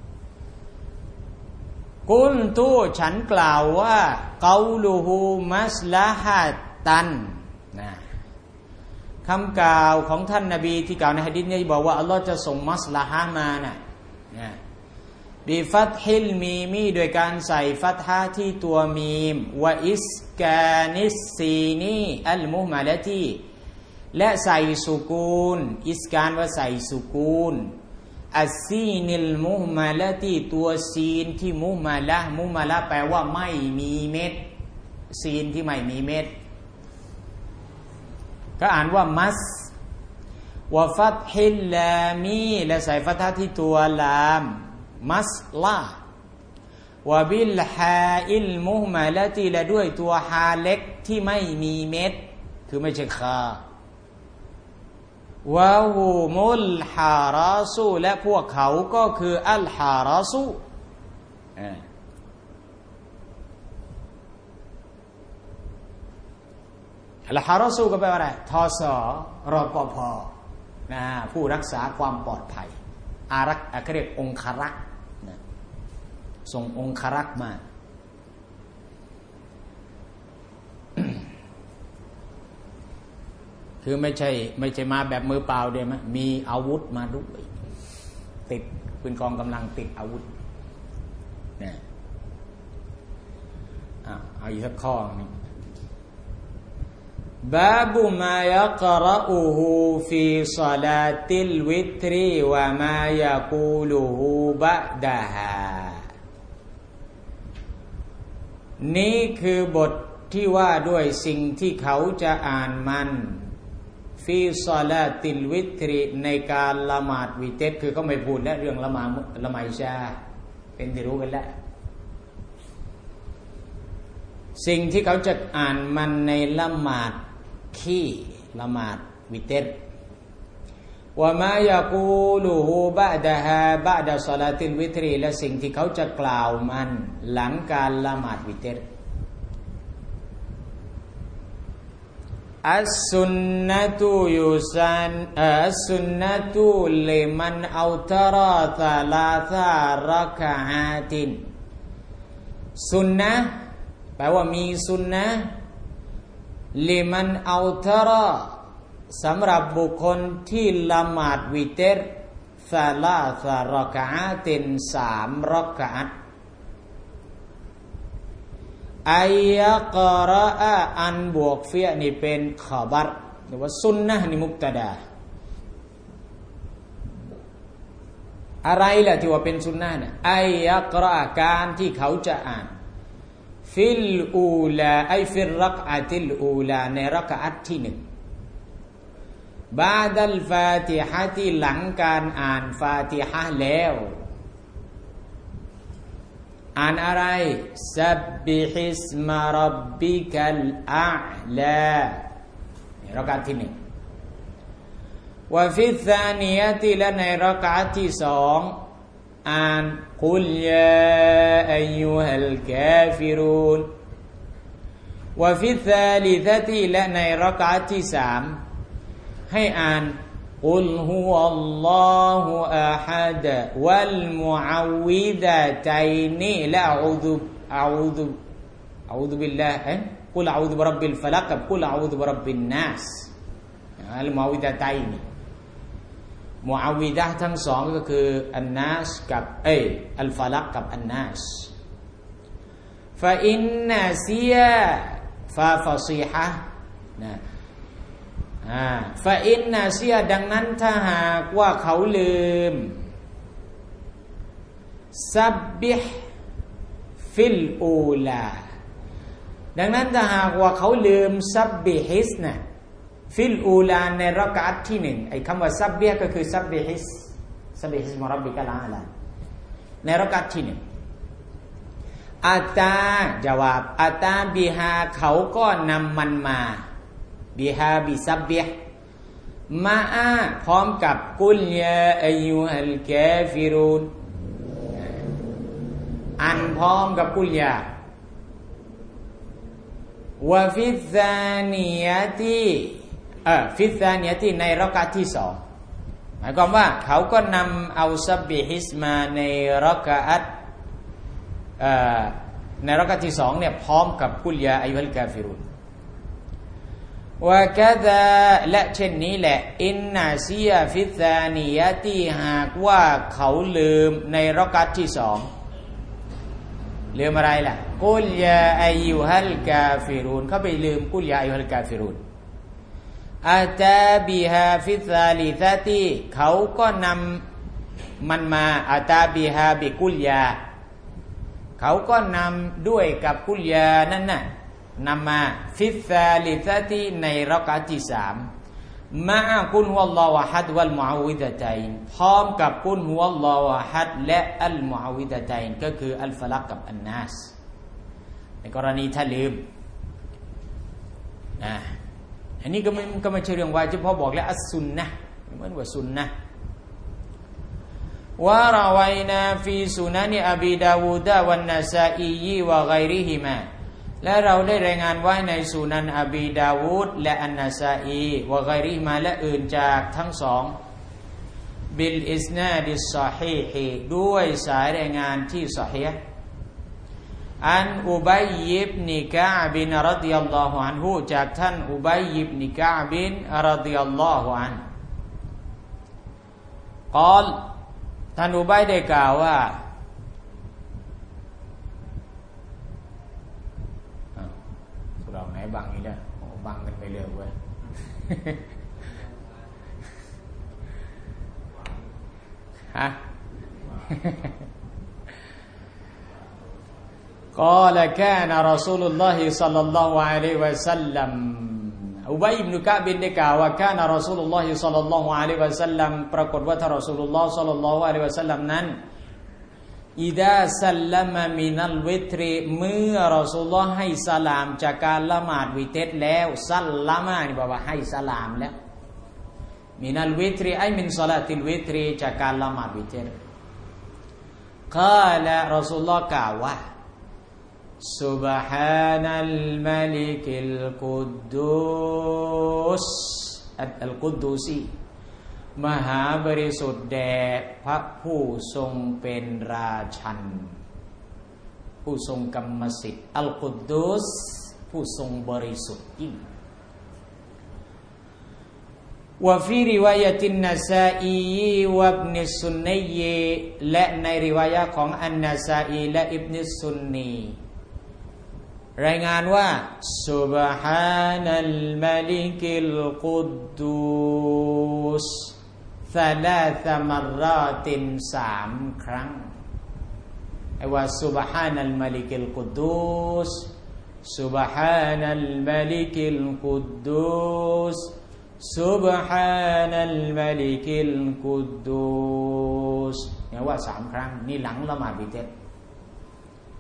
กุลตูฉันกล่าวว่าเกาลูฮูมัสลาฮัตันนะคำกล่าวของท่านนบีที่กล่าวในหะดีษนี้บอกว่าอัลลอฮ์จะส่งมัสลาฮะมานะนะบิฟัตฮิลมีมีโดยการใส่ฟัตฮะที่ตัวมีมวะอิสกานิสซีนีอัลมุฮมาละตีและใส่สุกูนอิสกานว่าใส่สุกูนอัสซีนิลมุฮมาละตีตัวซีนที่มุฮมาละมุฮมาละแปลว่าไม่มีเม็ดซีนที่ไม่มีเม็ดก็อ่านว่ามัสวะฟัตฮิลลามีและใส่ฟัตฮะที่ตัวลามมัสลาวะบิลฮาอิลมุฮมาละตีและด้วยตัวฮาเล็กที่ไม่มีเม็ดคือไม่ใช่คาวะฮูมุลฮาราซูและพวกเขาก็คืออัลฮาราซูอัลฮาราซูก็แปลว่าอะไรทอสรปภนะผู้รักษาความปลอดภัยอารักษ์เขาเรียกองครักษ์นะส่งองครักษ์มาคือไม่ใช่ไม่ใช่มาแบบมือเปล่าเดียวมั้ยมีอาวุธมาด้วยติดปืนกองกำลังติดอาวุธเนี่ยอ่ะเอาอีกสักข้อนึงบาบุมายะกเราะฮูฟีศอลาติลวิตรีวะมายะกูลูฮูบะดะฮานี่คือบทที่ว่าด้วยสิ่งที่เขาจะอ่านมันฟีศอลาติลวิตรีในการละหมาดวิเตรคือเขาไม่พูดแล้วเรื่องละหมาดละหมาดอิชาเป็นที่รู้กันแล้วสิ่งที่เขาจะอ่านมันในละหมาดขี้ละหมาดวิเตรวะมายะกูลูฮูบะดะฮาบะดะศอลาติลวิตรีและสิ่งที่เขาจะกล่าวมันหลังการละหมาดวิเตรอัสสุนนะตุยุซันอัสสุนนะตุลิมันเอาตราซาลาซารักะอาตินสุนนะแปลว่ามีสุนนะลิมันเอาตราสำหรับบุคคลที่ละหมาดวิเตรซาลาซารักะอาตินสามรักะอัตอายะกอระอะอันบวกเฟียนี่เป็นขอบัรหรือว่าซุนนะห์นี่มุบตะดาอะไรล่ะที่ว่าเป็นซุนนะห์เนี่ยอายะกอระอะการที่เขาจะอ่านฟิลอูลาไอฟิรรักอะติลอูลาในรักอะตที่หนึ่งบาดัลฟาติฮะที่หลังการอ่านฟาติฮะห์แล้วอ่านอะไรซับบิฮิสมาร็อบบิกัลอาลานี่รอกะอะห์ที่หนึ่งวะฟิซซานียะติและในรอกะอะห์ที่สองอ่านกุลยาอัยยูฮัลกาฟิรูนวะฟิซซาลิซะติและในรอกะอะห์ที่สามให้อ่านกุลฮุวัลลอฮุอะฮัดวัลมุอัววิดะตัยนีละอะอูซุอะอูซุอะอูซุบิลลาฮ์กุลอะอูซุบิร็อบบิลฟะลักกับกุลอะอูซุบิร็อบบินนัสอัลมุอัววิดะตัยนีมุอัววิดะห์ทั้งสองก็คืออันนัสกับเอ้ยอัลฟะลักกับอันนัสฟะอินนาซิยะฟาฟะซีฮะห์นะอ่าฟาอินนาเซียดังนั้นถ้าหากว่าเขาลืมซับบิฮฟิลอูลาดังนั้นถ้าหากว่าเขาลืมซับบิฮิสนะฟิลอูลาในรอกะอะห์ที่หนึ่งไอ้คำว่าซับบิฮก็คือซับบิฮิสซับบิฮิสมาร็อบบิกัลอาลาในรอกะอะห์ที่หนึ่งอาตาจาวาบอาตาบิฮาเขาก็นำมันมาบิฮาบิซับบิฮมาอาพร้อมกับกุลยาอัยยูฮัลกาฟิรูนอันพร้อมกับกุลยาวะฟิซซานียะติเออฟิซซานียะติในรอกะอะห์ที่สองหมายความว่าเขาก็นำเอาซับบิฮิสมาในรอกะอะห์เอ่อในรอกะอะห์ที่สองเนี่ยพร้อมกับกุลยาอัยยูฮัลกาฟิรูนวะกะซาและเช่นนี้แหละอินนาซียฟิซานียะติหากว่าเขาลืมในรอกะอะห์ที่สองลืมอะไรล่ะกุลยาอัยยูฮัลกาฟิรูนเขาไปลืมกุลยาอัยยูฮัลกาฟิรูนอาตาบิฮาฟิซาลิซะติเขาก็นำมันมาอาตาบิฮาบิกุลยาเขาก็นำด้วยกับกุลยานั่นน่ะนำมาฟิซาลิซะติในรอกะอะห์ที่สามมะอะกุลฮุวัลลอฮุอะฮัดวัลมุอัววิดะตัยน์พร้อมกับกุลฮุวัลลอฮุอะฮัดและอัลมุอัววิดะตัยน์ก็คืออัลฟะลักกับอันนัสในกรณีถ้าลืมนะอันนี้ก็ไม่ก็ไม่ใช่เรื่องวาญิบเพราะบอกแล้วอัสซุนนะห์เหมือนว่าซุนนะห์วะรอวัยนาฟีซุนันอบีดาวูดะวันนะซาอีวะฆอยริฮิมาและเราได้รายงานไว้ในสุนันอบีดาวูดและอันนาซาอีวะฆอยริฮิมาและอื่นจากทั้งสองบิลอิสนาดิสซอฮีฮด้วยสายรายงานที่ซอฮีฮอันอุบัยอิบนิกะอ์บินรอฎิยัลลอฮุอันฮุจากท่านอุบัยอิบนิกะอ์บินรอฎิยัลลอฮุอันฮุกล่าวท่านอุบัยได้กล่าวว่าเราไหนบังอีกแล้วโอ้บังกันไปเรื่อยเว้ยฮะقال كان رسول الله صلى الله عليه وسلم อุบัยอิบนุกะบินได้กล่าวว่า كان رسول الله صلى الله عليه وسلم ปรากฏว่าท่านรอซูลุลลอฮ์ศ็อลลัลลอฮุอะลัยฮิวะซัลลัมนั้นอิดาซัลลัมมินัลวิตรเมื่อรอซูลุลลอฮ์ให้สลามจากการละหมาดวิเตรแล้วซัลลัมนี่แปลว่าให้สลามแล้วมินัลวิตรไอมินศอลาติลวิตรจากการละหมาดวิเตรกล่าวรอซูลุลลอฮ์กล่าวว่าซุบฮานัลมาลิกิลกุดดุสอัลกุดดุซีมหาบริสุทธิ์แด่พระผู้ทรงเป็นราชันผู้ทรงกรรมสิทธิ์อัลกุดดุสผู้ทรงบริสุทธิ์ยิ่งวะฟีริวายะตินนะซาอีวะอิบนุสซุนนีและในริวายะของอันนะซาอีและอิบนุสซุนนีรายงานว่าซุบฮานัลมาลิกิลกุดดุสซาลาซะมัรรอตินสามครั้งไอ้ว่าซุบฮานัลมาลิกิลกุดดุสซุบฮานัลมาลิกิลกุดดุสซุบฮานัลมาลิกิลกุดดุสเนี่ยว่าสามครั้งนี่หลังละหมาดวิเตร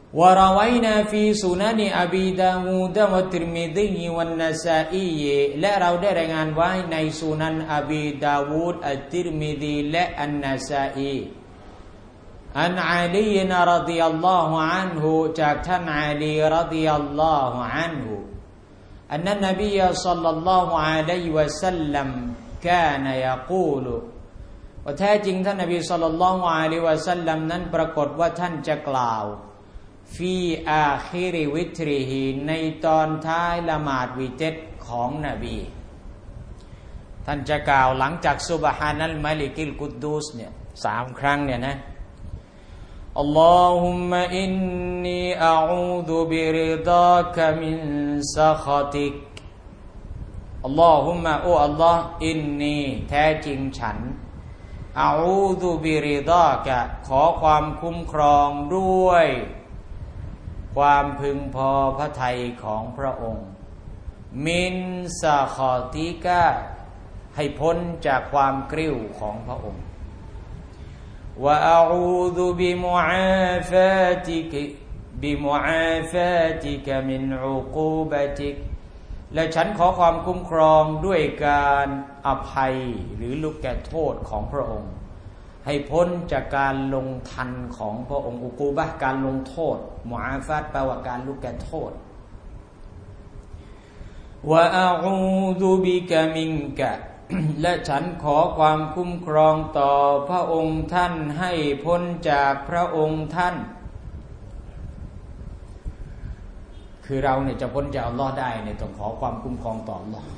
وروينا في سنن أبي داود والترمذي والنسائي และเราได้รายงานไว้ในสุนันอบีดาวูดอัตติรมิซีและอันนะซาอีอันอาลีนรฎิยัลลอฮุอันฮุจากท่านอาลีรฎิยัลลอฮุอันฮุอันนบีศ็อลลัลลอฮุอะลัยฮิวะซัลลัมกานะยะกูลว่าแท้จริงท่านนบีศ็อลลัลลอฮุอะลัยฮิวะซัลลัมนั้นปรากฏว่าท่านจะกล่าวฟีอาคิริวิตริฮีในตอนท้ายละหมาดวิเตรของนบีท่านจะกล่าวหลังจากซุบฮานัลมะลิกิลกุดดูสเนี่ยสามครั้งเนี่ยนะอัลลอฮุมมะอินนีอะอูซุบิริฎากะมินซะคอติกอัลลอฮุมมะโออัลลอฮ์อินนีแท้จริงฉันอะอูซุบิริฎากะขอความคุ้มครองด้วยความพึงพอพระทัยของพระองค์มินซาคอติกะให้พ้นจากความกริ้วของพระองค์วะอะอูซุบิมุอาฟาติกบิมุอาฟาติกะมินอุกูบะติกและฉันขอความคุ้มครองด้วยการอภัยหรือลูกแก่โทษของพระองค์ให้พ้นจากการลงทันของพระองค์อุกูบะห์การลงโทษมุอาฟาตแปลว่าการลูกแก่โทษวะอะอูซุบิกะมินกะ และฉันขอความคุ้มครองต่อพระองค์ท่านให้พ้นจากพระองค์ท่านคือเราเนี่ยจะพ้นจากอัลเลาะห์ได้เนี่ยต้องขอความคุ้มครองต่ออัลเลาะห์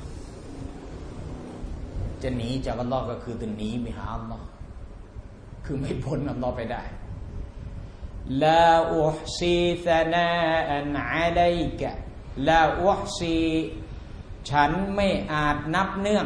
จะหนีจากอัลเลาะห์ก็คือจะหนีไปหาอัลเลาะห์คือไม่พ้นอัลเลาะห์ไปได้ลาอุฮซีซะนาอันอะลัยกะลาอุฮซีฉันไม่อาจนับเนื่อง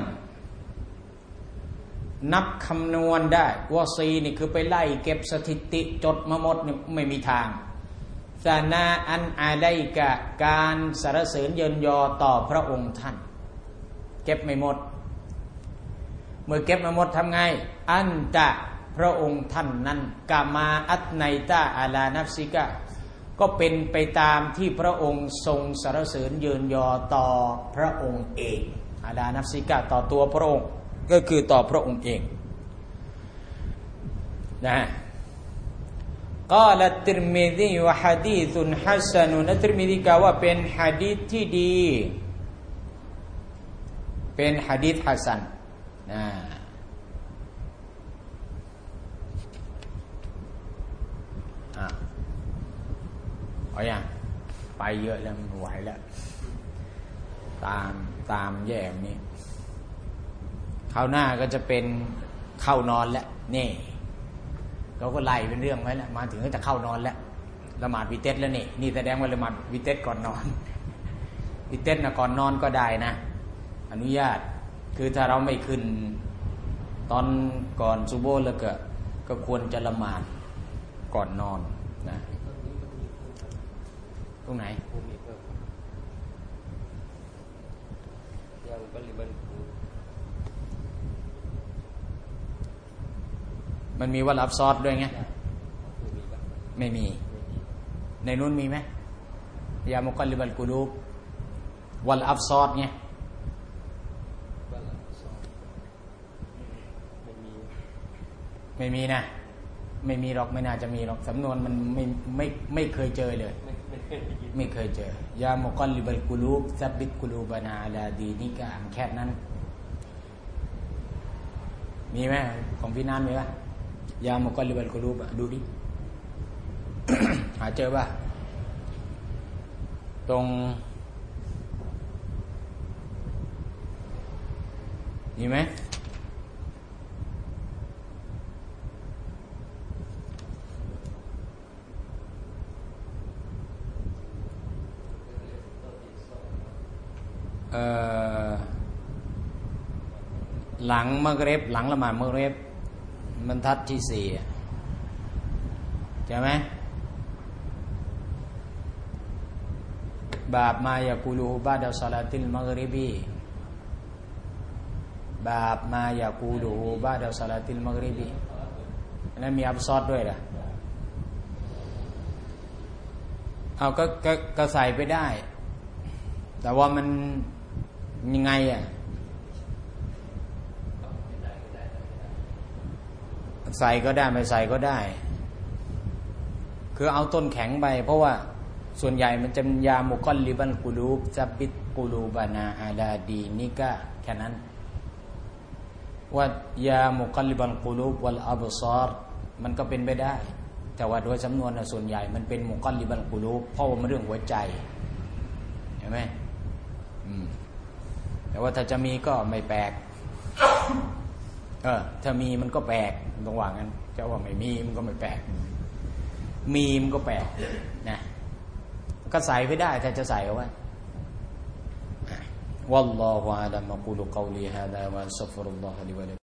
นับคำนวณได้วะซีนี่คือไปไล่เก็บสถิติจดมาหมดนี่ไม่มีทางซะนาอันอะลัยกะการสรรเสริญเยินยอต่อพระองค์ท่านเก็บไม่หมดเมื่อเก็บไม่หมดทำไงอันตะพระองค์ท่านนั้นกามาอัตไนตาอาลานัฟซิกะก็เป็นไปตามที่พระองค์ทรงสรรเสริญเยินยอต่อพระองค์เองอาลานัฟซิกะต่อตัวพระองค์ก็คือต่อพระองค์เองนะกาละติรมิซีวะหะดีซุนฮัสนุนติรมิซีกล่าวว่าเป็นหะดีษที่ดีเป็นหะดีษฮัสซันนะเอาอย่างไปเยอะแล้วไม่ไหวแล้วตามตามแย่นี้คราวหน้าก็จะเป็นเข้านอนแล้วนี่เราก็ไล่เป็นเรื่องไว้แล้วมาถึงก็จะเข้านอนแล้วละหมาดวิเตรแล้วนี่นี่แสดงว่าละหมาดวิเตรก่อนนอนวิเตรนะก่อนนอนก็ได้นะอนุญาตคือถ้าเราไม่ขึ้นตอนก่อนซุโบห์แล้วก็ก็ควรจะละหมาดก่อนนอนนะตรงไหนมันมีวัลอับซอดด้วยไงไม่มีในนู้นมีไหมยามุกัลลิบัลกุลูบวัลอับซอดไงไม่มีนะไม่มีหรอกไม่น่าจะมีหรอกสำนวนมันไม่ไม่ไม่เคยเจอเลยไม่เคยเจอยามุกัลลิบัลกุลูบซับบิตกุลูบานาอะลาดีนิกะแค่นั้นมีไหมของพี่นานมีป่ะยามุกัลลิบัลกุลูบดูดิ หาเจอป่ะตรงมีไหมเอ่อหลังมักริบหลังละหมาดมักริบบรรทัดที่สี่ใช่ไหมบาบมายากูลูบาดะศอลาติลมักริบีบาบมายากูลูบาดะศอลาติลมักริบีนั้นมีอับซอดด้วยล่ะเอาก็ก็ก็ใส่ไปได้แต่ว่ามันยังไงอ่ะใส่ก็ได้ไม่ใส่ก็ได้คือเอาต้นแข็งไปเพราะว่าส่วนใหญ่มันจะยามุกัลลิบันกุลูบซับบิตกุลูบานาอาลาดีนิกะแค่นั้นว่ายามุกัลลิบันกุลูบวัลอับซาร์มันก็เป็นไปได้แต่ว่าโดยสำนวนส่วนใหญ่มันเป็นมุกัลลิบันกุลูบเพราะว่ามันเรื่องหัวใจเห็นไหมอืมแต่ว่าถ้าจะมีก็ไม่แปลกเออถ้ามีมันก็แปลกต้องว่างั้นจะว่าไม่มีมันก็ไม่แปลกมีมันก็แปลกนะก็ใส่ไปได้ถ้าจะใส่เอาไว้วัลลอฮุอะลัมอะกูลุกอลีฮาซาwa อัสตัฆฟิรุลลอฮะลิวะลัก